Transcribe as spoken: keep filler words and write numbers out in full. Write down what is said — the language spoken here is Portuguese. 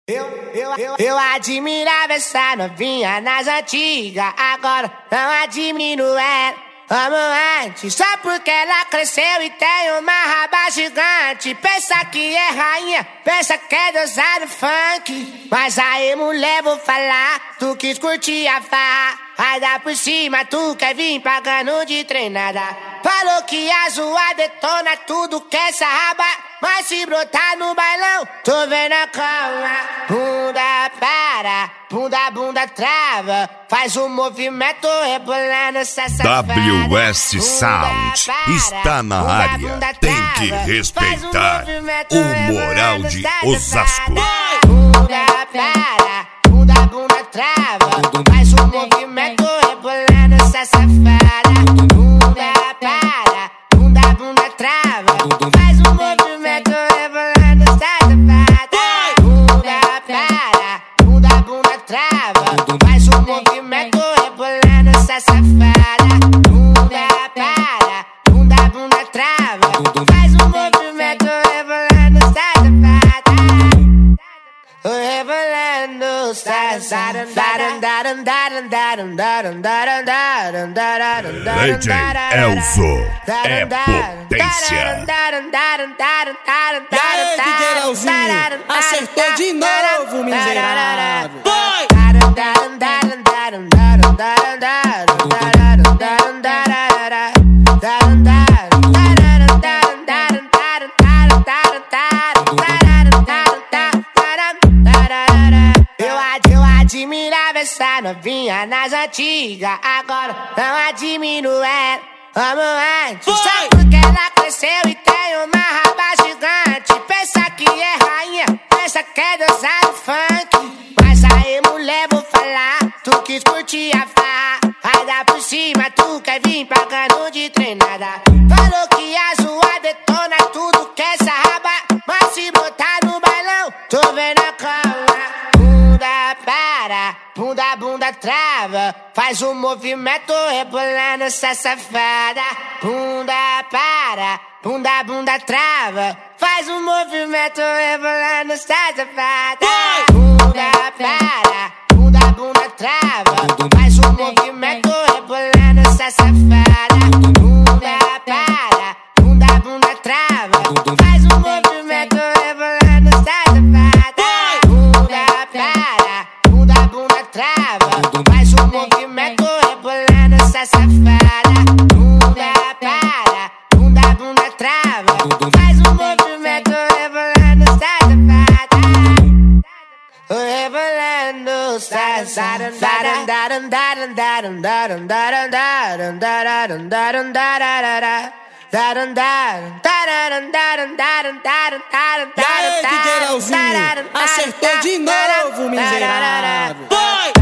Eu, eu, eu, eu admirava essa novinha nas antigas, agora não admiro ela. Amo antes, só porque ela cresceu e tem uma raba gigante. Pensa que é rainha, pensa que é deusa do funk. Mas aí, mulher, vou falar, tu quis curtir a farra. Vai dar por cima, tu quer vir pagando de treinada. Falou que a zoar detona tudo que essa raba. Mas se brotar no bailão, tô vendo a calma. Bunda para, bunda, bunda trava. Faz um movimento rebolando essa safada. W S Sound está na bunda, área. bunda Tem trava. que respeitar um o Moral de Osasco. Bunda para, bunda, bunda trava. Faz um movimento rebolando essa safada. Bunda para, bunda, bunda trava. Faz um movimento rebolando essa safada. Bunda para, bunda, bunda trava. Faz um movimento rebolando essa safada. Bunda para, bunda, bunda trava. Faz um movimento rebolando essa safada. Rebolando essa safada. D J Elzo é potência. E aí, D J Elzinho, acertou de novo, miserável. Vai! Eu admirava essa novinha nas antigas, agora não admiro ela. Amo antes, só porque ela cresceu e tem uma raba gigante. Pensa que é rainha, pensa que é deusa do funk. Mas aí, mulher, vou falar, tu quis curtir a farra. Vai dar por cima, tu quer vir pagando de treinada. Falou que a zoar detona tudo que essa raba. Mas se botar no bailão, tô vendo a calma. Bunda para, bunda, bunda trava. Faz um movimento rebolando essa safada. Bunda para, bunda, bunda trava. Faz um movimento rebolando essa safada. Bunda para, bunda, bunda trava. Faz um movimento rebolando essa safada. Bunda para, bunda, bunda trava. Faz um movimento rebolando essa safada. Bunda para, bunda, bunda trava. Faz um movimento rebolando essa safada. Bunda para, bunda, bunda trava. Faz um movimento rebolando essa safada. Rebolando essa safada. E aí, D J Elzinho, acertou de novo, miserável. Vai!